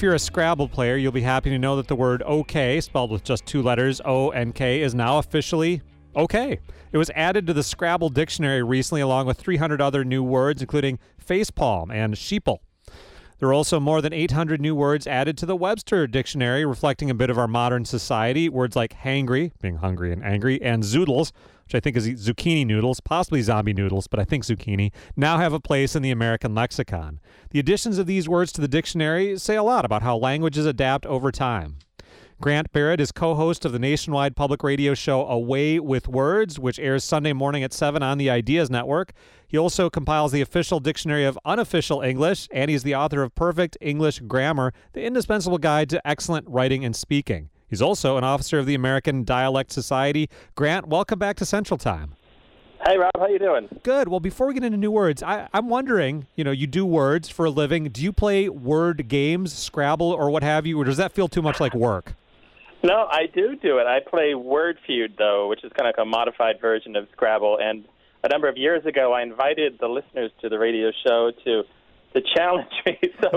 if you're a Scrabble player, you'll be happy to know that the word okay, spelled with just two letters, O-N-K, is now officially okay. It was added to the Scrabble dictionary recently, along with 300 other new words, including facepalm and sheeple. There are also more than 800 new words added to the Webster Dictionary, reflecting a bit of our modern society. Words like hangry, being hungry and angry, and zoodles, which I think is zucchini noodles, possibly zombie noodles, but I think zucchini, now have a place in the American lexicon. The additions of these words to the dictionary say a lot about how languages adapt over time. Grant Barrett is co-host of the nationwide public radio show Away with Words, which airs Sunday morning at 7 on the Ideas Network. He also compiles the official dictionary of unofficial English, and he's the author of Perfect English Grammar, the indispensable guide to excellent writing and speaking. He's also an officer of the American Dialect Society. Grant, welcome back to Central Time. Hey, Rob, how you doing? Good. Well, before we get into new words, I'm wondering, you do words for a living. Do you play word games, Scrabble, or what have you, or does that feel too much like work? No, I do it. I play Word Feud, though, which is kind of like a modified version of Scrabble. And a number of years ago, I invited the listeners to the radio show to challenge me.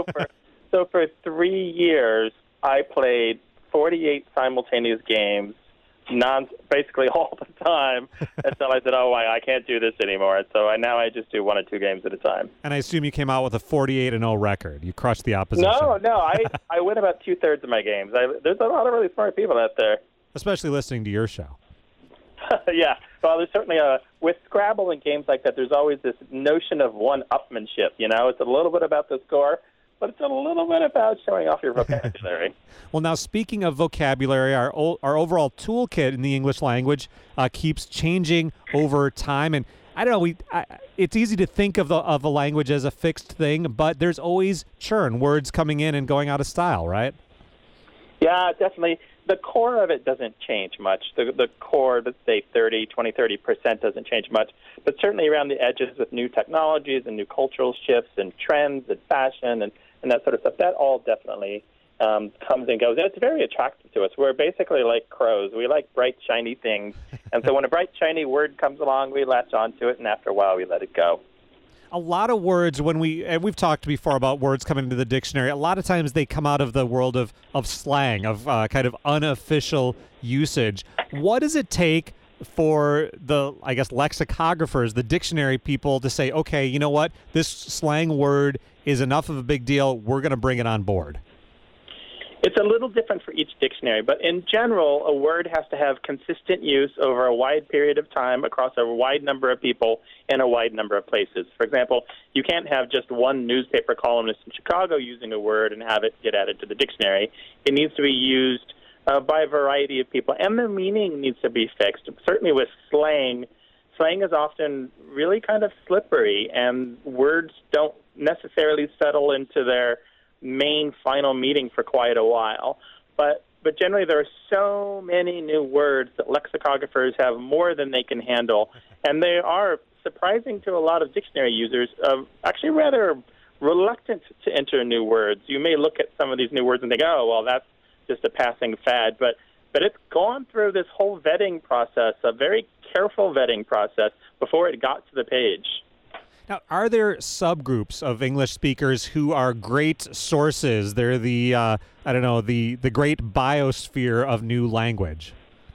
So for 3 years, I played 48 simultaneous games, basically all the time, until I said, I can't do this anymore. So now I just do 1 or 2 games at a time. And I assume you came out with a 48-0 record. You crushed the opposition. No, I win about 2/3 of my games. There's a lot of really smart people out there. Especially listening to your show. Yeah. Well, there's certainly with Scrabble and games like that, there's always this notion of one-upmanship. It's a little bit about the score, but it's a little bit about showing off your vocabulary. Well, now, speaking of vocabulary, our overall toolkit in the English language keeps changing over time. And I don't know, it's easy to think of a language as a fixed thing, but there's always churn, words coming in and going out of style, right? Yeah, definitely. The core of it doesn't change much. The core, let's say 20-30% doesn't change much. But certainly around the edges with new technologies and new cultural shifts and trends and fashion and that sort of stuff, that all definitely comes and goes. And it's very attractive to us. We're basically like crows. We like bright, shiny things. And so when a bright, shiny word comes along, we latch onto it, and after a while we let it go. A lot of words, we've talked before about words coming into the dictionary, a lot of times they come out of the world of slang, of kind of unofficial usage. What does it take for the, lexicographers, the dictionary people, to say, okay, you know what, this slang word is enough of a big deal, we're going to bring it on board? It's a little different for each dictionary, but in general, a word has to have consistent use over a wide period of time across a wide number of people in a wide number of places. For example, you can't have just one newspaper columnist in Chicago using a word and have it get added to the dictionary. It needs to be used by a variety of people, and the meaning needs to be fixed. Certainly with slang is often really kind of slippery, and words don't necessarily settle into their main final meeting for quite a while. But generally there are so many new words that lexicographers have more than they can handle, and they are, surprising to a lot of dictionary users, actually rather reluctant to enter new words. You may look at some of these new words and think, oh, well, that's just a passing fad, but it's gone through this whole vetting process, a very careful vetting process, before it got to the page. Now, are there subgroups of English speakers who are great sources? They're the, the great biosphere of new language.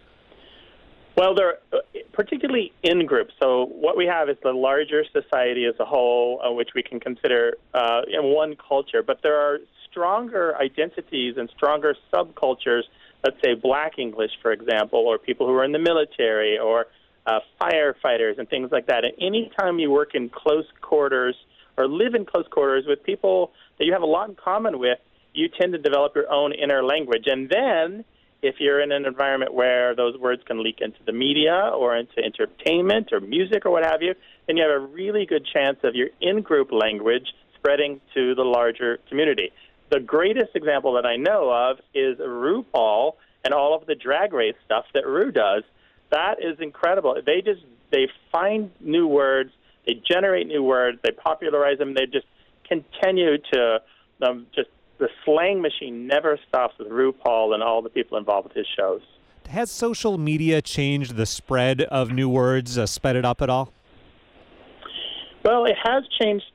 Well, they're particularly in groups. So what we have is the larger society as a whole, which we can consider one culture. But there are stronger identities and stronger subcultures, let's say Black English, for example, or people who are in the military, or firefighters and things like that. And any time you work in close quarters or live in close quarters with people that you have a lot in common with, you tend to develop your own inner language. And then if you're in an environment where those words can leak into the media or into entertainment or music or what have you, then you have a really good chance of your in-group language spreading to the larger community. The greatest example that I know of is RuPaul and all of the drag race stuff that Ru does. That is incredible. They find new words, they generate new words, they popularize them, they just continue to the slang machine never stops with RuPaul and all the people involved with his shows. Has social media changed the spread of new words, sped it up at all? Well, it has changed the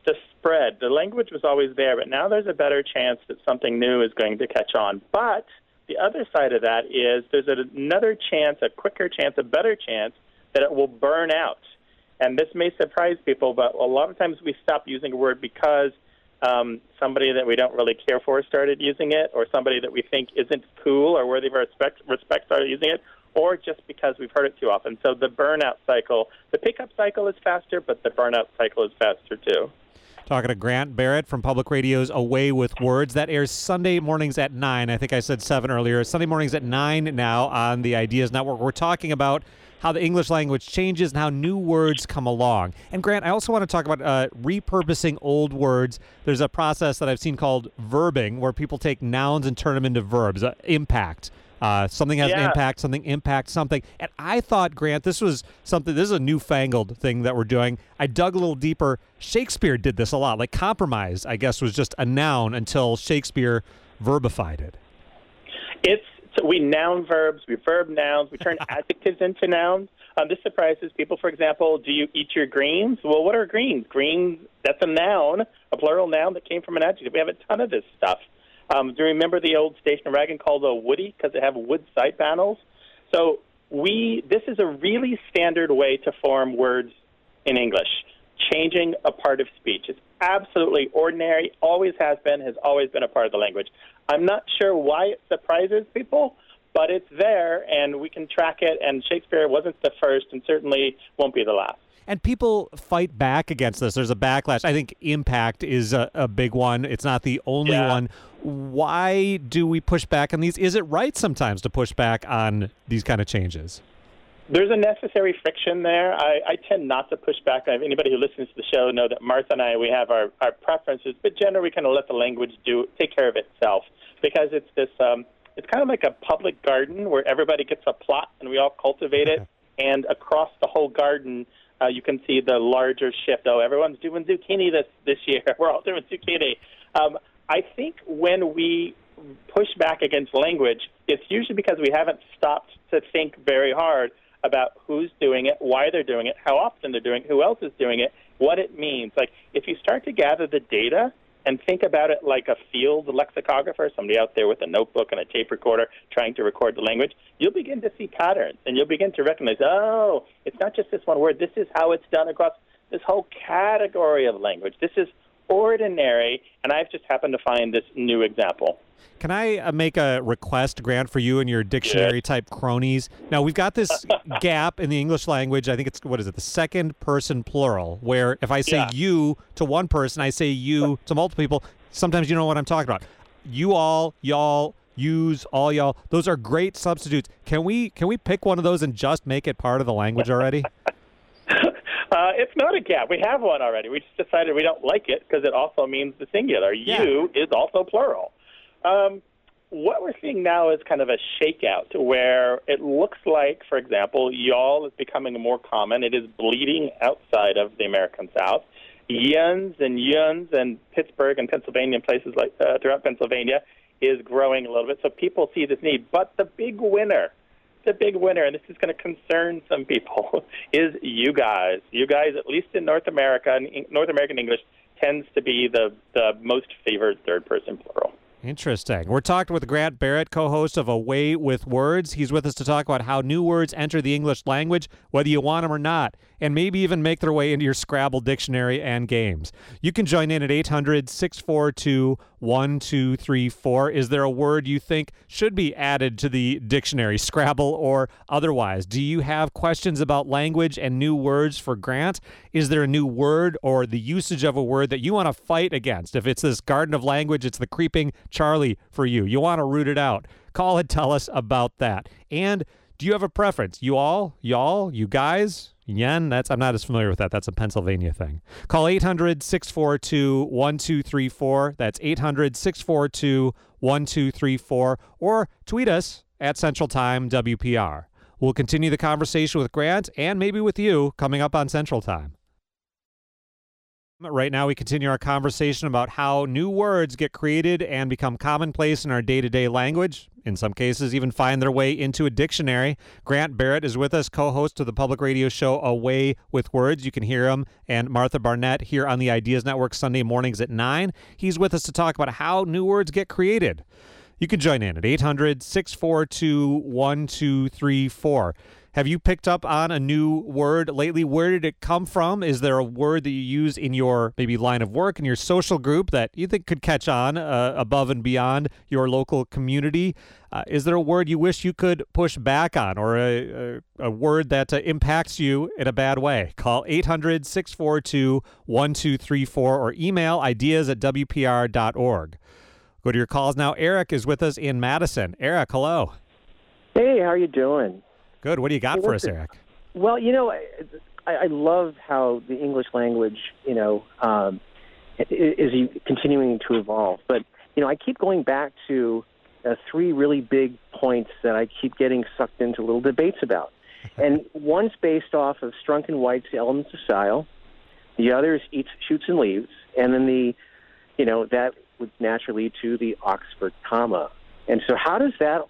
spread. The language was always there, but now there's a better chance that something new is going to catch on. But the other side of that is there's another chance, a quicker chance, a better chance that it will burn out. And this may surprise people, but a lot of times we stop using a word because somebody that we don't really care for started using it, or somebody that we think isn't cool or worthy of our respect started using it, or just because we've heard it too often. So the burnout cycle, the pickup cycle is faster, but the burnout cycle is faster too. Talking to Grant Barrett from Public Radio's Away with Words. That airs Sunday mornings at 9. I think I said 7 earlier. Sunday mornings at 9 now on the Ideas Network. We're talking about how the English language changes and how new words come along. And Grant, I also want to talk about repurposing old words. There's a process that I've seen called verbing, where people take nouns and turn them into verbs. Impact. Something has an impact, something impacts something. And I thought, Grant, this is a newfangled thing that we're doing. I dug a little deeper. Shakespeare did this a lot. Like compromise, I guess, was just a noun until Shakespeare verbified it. We noun verbs, we verb nouns, we turn adjectives into nouns. This surprises people. For example, do you eat your greens? Well, what are greens? Greens, that's a noun, a plural noun that came from an adjective. We have a ton of this stuff. Do you remember the old station wagon called a woody because they have wood side panels? So this is a really standard way to form words in English, changing a part of speech. It's absolutely ordinary, always has always been a part of the language. I'm not sure why it surprises people, but it's there, and we can track it, and Shakespeare wasn't the first and certainly won't be the last. And people fight back against this. There's a backlash. I think impact is a big one. It's not the only one. Why do we push back on these? Is it right sometimes to push back on these kind of changes? There's a necessary friction there. I tend not to push back. Anybody who listens to the show know that Martha and I, we have our preferences, but generally we kind of let the language take care of itself, because it's this it's kind of like a public garden where everybody gets a plot and we all cultivate it, and across the whole garden you can see the larger shift. Oh, everyone's doing zucchini this year. We're all doing zucchini. I think when we push back against language, it's usually because we haven't stopped to think very hard about who's doing it, why they're doing it, how often they're doing it, who else is doing it, what it means. Like, if you start to gather the data and think about it like a field lexicographer, somebody out there with a notebook and a tape recorder trying to record the language, you'll begin to see patterns, and you'll begin to recognize, oh, it's not just this one word. This is how it's done across this whole category of language. This is ordinary, and I've just happened to find this new example. Can I make a request, Grant, for you and your dictionary-type cronies? Now, we've got this gap in the English language. I think it's, the second person plural, where if I say you to one person, I say you to multiple people. Sometimes you know what I'm talking about. You all, y'all, yous, all y'all. Those are great substitutes. Can we pick one of those and just make it part of the language already? It's not a gap. We have one already. We just decided we don't like it because it also means the singular. You is also plural. What we're seeing now is kind of a shakeout where it looks like, for example, y'all is becoming more common. It is bleeding outside of the American South. Yuns and Pittsburgh and Pennsylvania and places like throughout Pennsylvania is growing a little bit. So people see this need. But the big winner, and this is going to concern some people, is you guys. You guys, at least in North America, North American English, tends to be the most favored third-person plural. Interesting. We're talking with Grant Barrett, co-host of Away with Words. He's with us to talk about how new words enter the English language, whether you want them or not, and maybe even make their way into your Scrabble dictionary and games. You can join in at 800-642-1234. Is there a word you think should be added to the dictionary, Scrabble or otherwise? Do you have questions about language and new words for Grant? Is there a new word or the usage of a word that you want to fight against? If it's this garden of language, it's the creeping Charlie for you. You want to root it out. Call and tell us about that. And do you have a preference? You all, y'all, you guys, yen? I'm not as familiar with that. That's a Pennsylvania thing. Call 800-642-1234. That's 800-642-1234. Or tweet us at Central Time WPR. We'll continue the conversation with Grant and maybe with you coming up on Central Time. Right now, we continue our conversation about how new words get created and become commonplace in our day-to-day language. In some cases, even find their way into a dictionary. Grant Barrett is with us, co-host of the public radio show A Way with Words. You can hear him and Martha Barnett here on the Ideas Network Sunday mornings at 9. He's with us to talk about how new words get created. You can join in at 800-642-1234. Have you picked up on a new word lately? Where did it come from? Is there a word that you use in your maybe line of work, in your social group that you think could catch on above and beyond your local community? Is there a word you wish you could push back on, or a word that impacts you in a bad way? Call 800-642-1234 or email ideas@wpr.org. Go to your calls now. Eric is with us in Madison. Eric, hello. Hey, how are you doing? Good. What do you got for us, Eric? Well, I love how the English language, is continuing to evolve. But, I keep going back to three really big points that I keep getting sucked into little debates about. And one's based off of Strunk and White's Elements of Style. The other is Eats, Shoots, and Leaves. And then that would naturally lead to the Oxford comma. And so how does that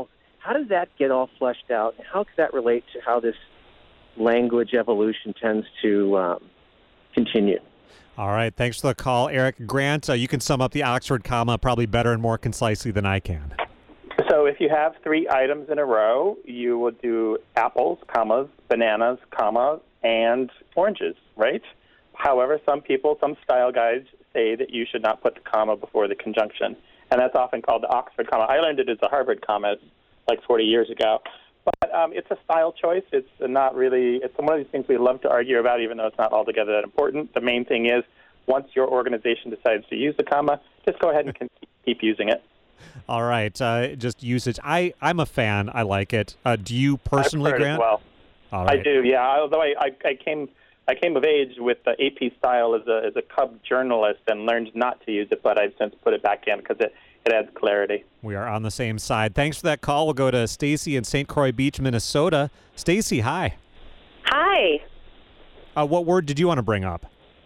get all fleshed out? And how does that relate to how this language evolution tends to continue? All right. Thanks for the call, Eric. Grant, you can sum up the Oxford comma probably better and more concisely than I can. So if you have three items in a row, you will do apples, commas, bananas, comma, and oranges, right? However, some style guides say that you should not put the comma before the conjunction, and that's often called the Oxford comma. I learned it as a Harvard comma like 40 years ago. But it's a style choice. It's not really, it's one of these things we love to argue about, even though it's not altogether that important. The main thing is, once your organization decides to use the comma, just go ahead and keep using it. All right. Just usage. I'm a fan. I like it. Do you personally, Grant? As well. All right. I do, yeah. Although I came of age with the AP style as a Cub journalist and learned not to use it, but I've since put it back in because it adds clarity. We are on the same side. Thanks for that call. We'll go to Stacy in St. Croix Beach, Minnesota. Stacy, hi. Hi. What word did you want to bring up?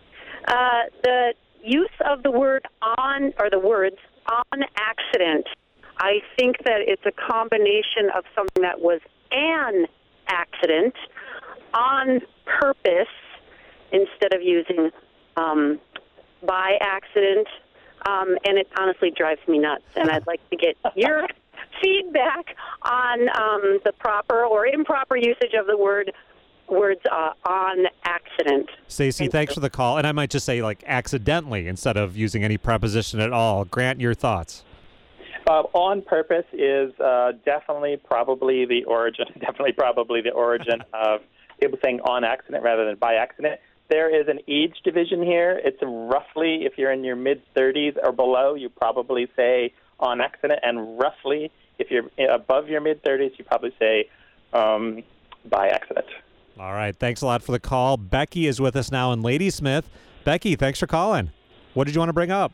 The use of the word on, or the words on accident. I think that it's a combination of something that was an accident on purpose instead of using by accident. And it honestly drives me nuts, and I'd like to get your feedback on the proper or improper usage of the words on accident. Stacey, thanks for the call. And I might just say, accidentally instead of using any preposition at all. Grant, your thoughts? On purpose is definitely probably the origin of people saying on accident rather than by accident. There is an age division here. It's roughly, if you're in your mid-30s or below, you probably say on accident, and roughly, if you're above your mid-30s, you probably say by accident. All right. Thanks a lot for the call. Becky is with us now in Ladysmith. Becky, thanks for calling. What did you want to bring up?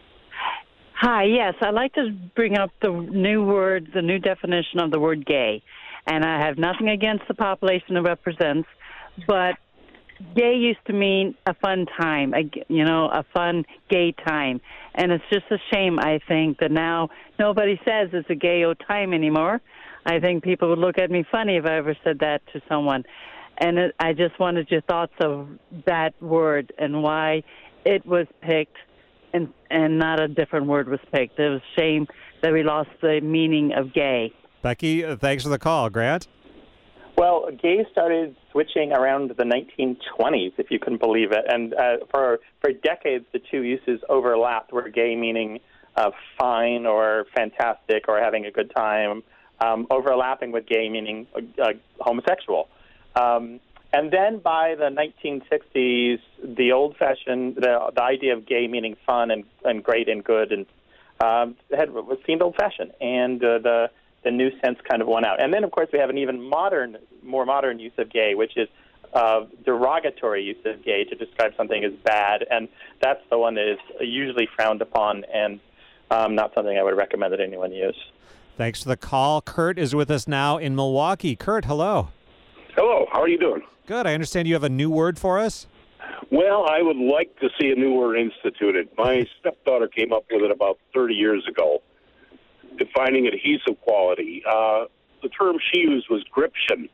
Hi, yes. I'd like to bring up the new definition of the word gay. And I have nothing against the population it represents, but gay used to mean a fun time, a fun gay time. And it's just a shame, I think, that now nobody says it's a gay-o time anymore. I think people would look at me funny if I ever said that to someone. And I just wanted your thoughts of that word and why it was picked and not a different word was picked. It was a shame that we lost the meaning of gay. Becky, thanks for the call. Grant? Well, gay started switching around the 1920s, if you can believe it. And for decades, the two uses overlapped, where gay meaning fine or fantastic or having a good time, overlapping with gay meaning homosexual. And then by the 1960s, the old-fashioned, the idea of gay meaning fun and great and good and seemed old-fashioned, and the new sense kind of won out. And then, of course, we have an even more modern use of gay, which is derogatory use of gay to describe something as bad, and that's the one that is usually frowned upon and not something I would recommend that anyone use. Thanks for the call. Kurt is with us now in Milwaukee. Kurt, hello. Hello. How are you doing? Good. I understand you have a new word for us? Well, I would like to see a new word instituted. My stepdaughter came up with it about 30 years ago, defining adhesive quality. The term she used was gription.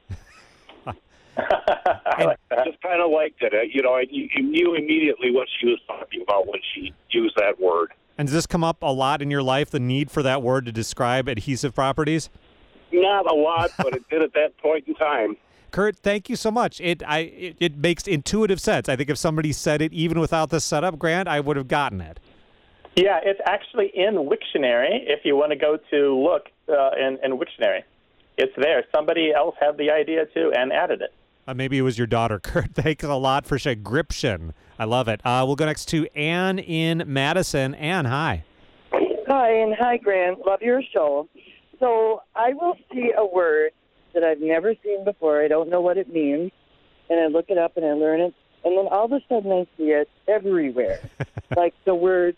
I just kind of liked it. You knew immediately what she was talking about when she used that word. And does this come up a lot in your life, the need for that word to describe adhesive properties? Not a lot, but it did at that point in time. Kurt, thank you so much. It makes intuitive sense. I think if somebody said it even without the setup, Grant, I would have gotten it. Yeah, it's actually in Wiktionary. If you want to go to look in Wiktionary, it's there. Somebody else had the idea too and added it. Maybe it was your daughter. Kurt, thanks a lot for sharing. Gription. I love it. We'll go next to Ann in Madison. Ann, hi. Hi, and hi, Grant. Love your show. So I will see a word that I've never seen before. I don't know what it means, and I look it up and I learn it, and then all of a sudden I see it everywhere, like the word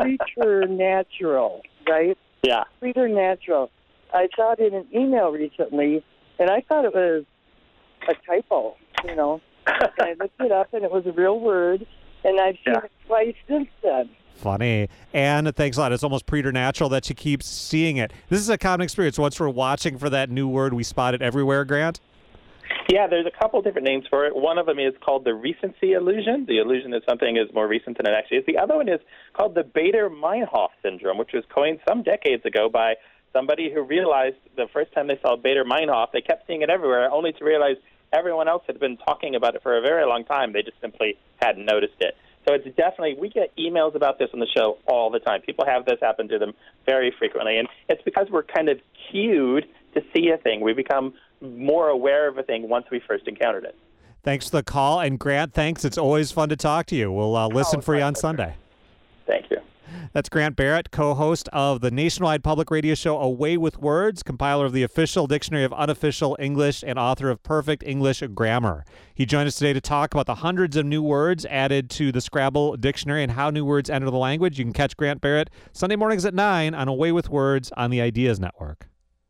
preternatural, right? Yeah. Preternatural. I saw it in an email recently, and I thought it was a typo, And I looked it up, and it was a real word, and I've seen it twice since then. Funny. And thanks a lot. It's almost preternatural that you keep seeing it. This is a common experience. Once we're watching for that new word, we spot it everywhere, Grant? Yeah, there's a couple different names for it. One of them is called the recency illusion, the illusion that something is more recent than it actually is. The other one is called the Baader-Meinhof syndrome, which was coined some decades ago by somebody who realized the first time they saw Baader-Meinhof, they kept seeing it everywhere, only to realize everyone else had been talking about it for a very long time. They just simply hadn't noticed it. So it's definitely, we get emails about this on the show all the time. People have this happen to them very frequently. And it's because we're kind of cued to see a thing. We become more aware of a thing once we first encountered it. Thanks for the call. And Grant, thanks. It's always fun to talk to you. We'll listen for you on Sunday. Thank you. That's Grant Barrett, co-host of the nationwide public radio show Away with Words, compiler of the official Dictionary of Unofficial English, and author of Perfect English Grammar. He joined us today to talk about the hundreds of new words added to the Scrabble Dictionary and how new words enter the language. You can catch Grant Barrett Sunday mornings at 9 on Away with Words on the Ideas Network.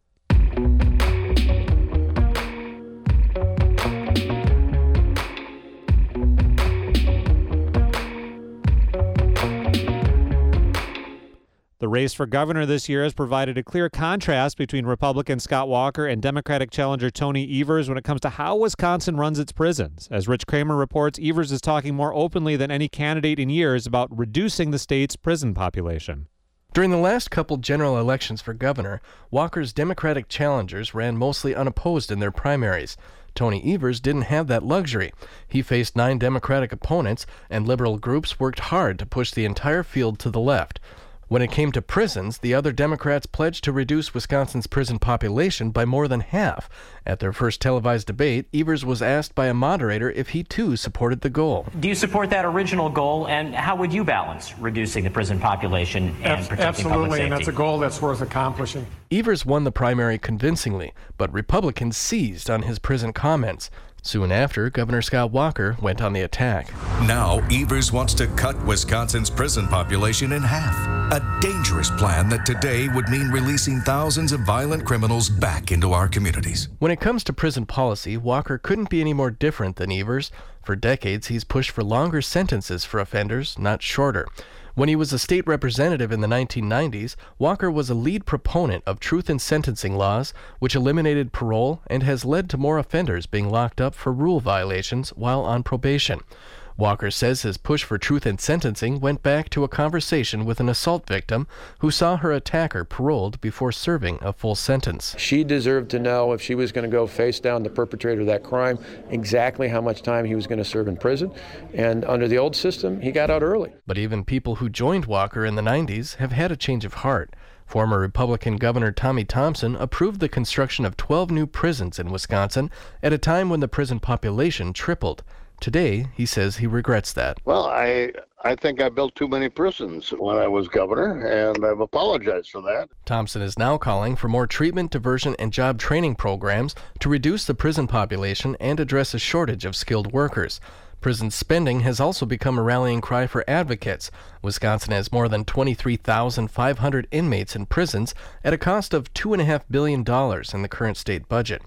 The race for governor this year has provided a clear contrast between Republican Scott Walker and Democratic challenger Tony Evers when it comes to how Wisconsin runs its prisons. As Rich Kramer reports, Evers is talking more openly than any candidate in years about reducing the state's prison population. During the last couple general elections for governor, Walker's Democratic challengers ran mostly unopposed in their primaries. Tony Evers didn't have that luxury. He faced 9 Democratic opponents, and liberal groups worked hard to push the entire field to the left. When it came to prisons, the other Democrats pledged to reduce Wisconsin's prison population by more than half. At their first televised debate, Evers was asked by a moderator if he too supported the goal. Do you support that original goal, and how would you balance reducing the prison population and protecting public safety? Absolutely, and that's a goal that's worth accomplishing. Evers won the primary convincingly, but Republicans seized on his prison comments. Soon after, Governor Scott Walker went on the attack. Now, Evers wants to cut Wisconsin's prison population in half. A dangerous plan that today would mean releasing thousands of violent criminals back into our communities. When it comes to prison policy, Walker couldn't be any more different than Evers. For decades, he's pushed for longer sentences for offenders, not shorter. When he was a state representative in the 1990s, Walker was a lead proponent of truth in sentencing laws, which eliminated parole and has led to more offenders being locked up for rule violations while on probation. Walker says his push for truth in sentencing went back to a conversation with an assault victim who saw her attacker paroled before serving a full sentence. She deserved to know, if she was going to go face down the perpetrator of that crime, exactly how much time he was going to serve in prison. And under the old system, he got out early. But even people who joined Walker in the 90s have had a change of heart. Former Republican Governor Tommy Thompson approved the construction of 12 new prisons in Wisconsin at a time when the prison population tripled. Today, he says he regrets that. Well, I think I built too many prisons when I was governor, and I've apologized for that. Thompson is now calling for more treatment, diversion, and job training programs to reduce the prison population and address a shortage of skilled workers. Prison spending has also become a rallying cry for advocates. Wisconsin has more than 23,500 inmates in prisons at a cost of $2.5 billion in the current state budget.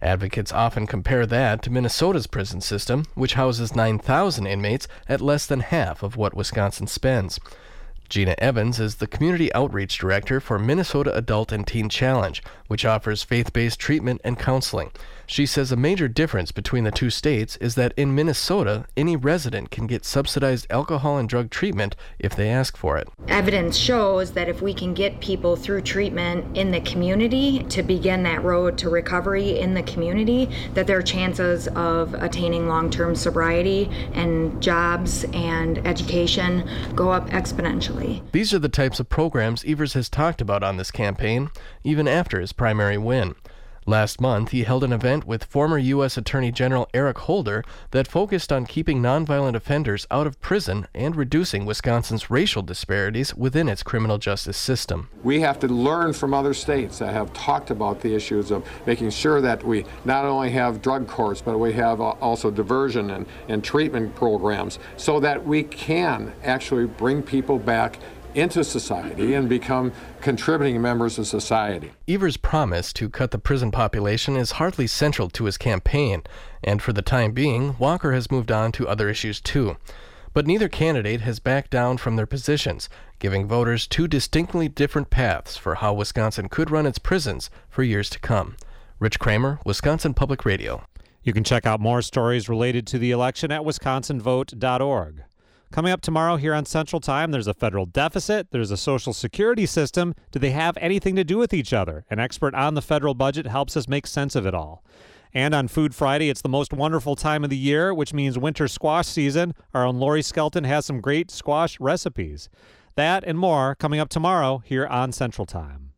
Advocates often compare that to Minnesota's prison system, which houses 9,000 inmates at less than half of what Wisconsin spends. Gina Evans is the Community Outreach Director for Minnesota Adult and Teen Challenge, which offers faith-based treatment and counseling. She says a major difference between the two states is that in Minnesota, any resident can get subsidized alcohol and drug treatment if they ask for it. Evidence shows that if we can get people through treatment in the community to begin that road to recovery in the community, that their chances of attaining long-term sobriety and jobs and education go up exponentially. These are the types of programs Evers has talked about on this campaign, even after his primary win. Last month, he held an event with former U.S. Attorney General Eric Holder that focused on keeping nonviolent offenders out of prison and reducing Wisconsin's racial disparities within its criminal justice system. We have to learn from other states that have talked about the issues of making sure that we not only have drug courts, but we have also diversion and treatment programs so that we can actually bring people back into society and become contributing members of society. Evers' promise to cut the prison population is hardly central to his campaign, and for the time being, Walker has moved on to other issues too. But neither candidate has backed down from their positions, giving voters two distinctly different paths for how Wisconsin could run its prisons for years to come. Rich Kramer, Wisconsin Public Radio. You can check out more stories related to the election at wisconsinvote.org. Coming up tomorrow here on Central Time, there's a federal deficit, there's a social security system. Do they have anything to do with each other? An expert on the federal budget helps us make sense of it all. And on Food Friday, it's the most wonderful time of the year, which means winter squash season. Our own Lori Skelton has some great squash recipes. That and more coming up tomorrow here on Central Time.